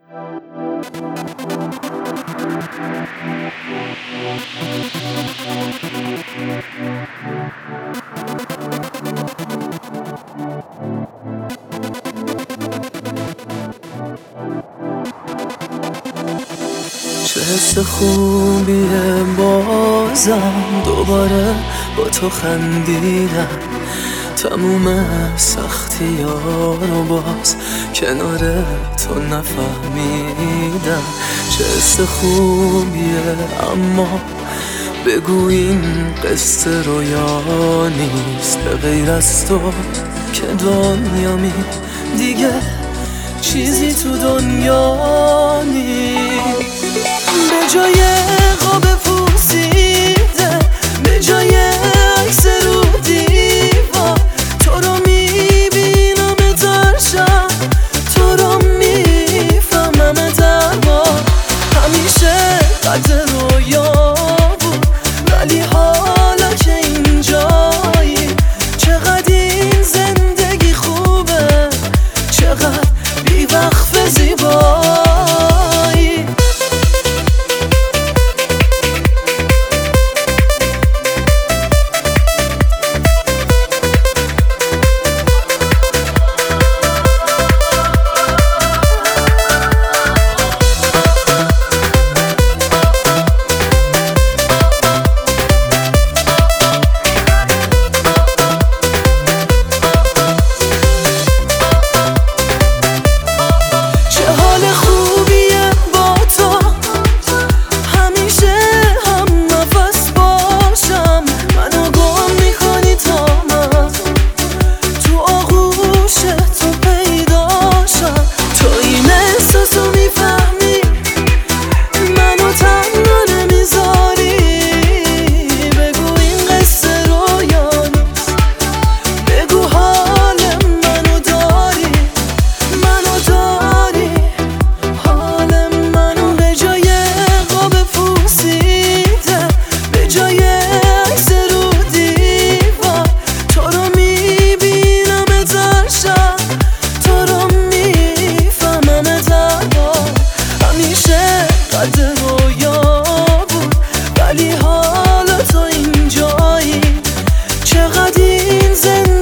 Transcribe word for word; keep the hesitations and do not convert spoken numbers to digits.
چه حس خوبیه بازم دوباره با تو خندیدم، تموم سختی ها رو باز کنار تو نفهمیدم. چه حس خوبیه اما بگو این قصه رویا نیست، به غیر از تو که دنیامی دیگه چیزی تو دنیا نیست. به جای قاب پوسیده، به جای عکس رو دیوار، تو رو میبینم در شب، تو رو میفهمم در بار. همیشه قد رویا بود ولی حالا که اینجایی، چقدر این زندگی خوبه، چقدر بی‌وقف زیبایی. قد رویا بود ولی حالا تو اینجایی، چقدر این زندگی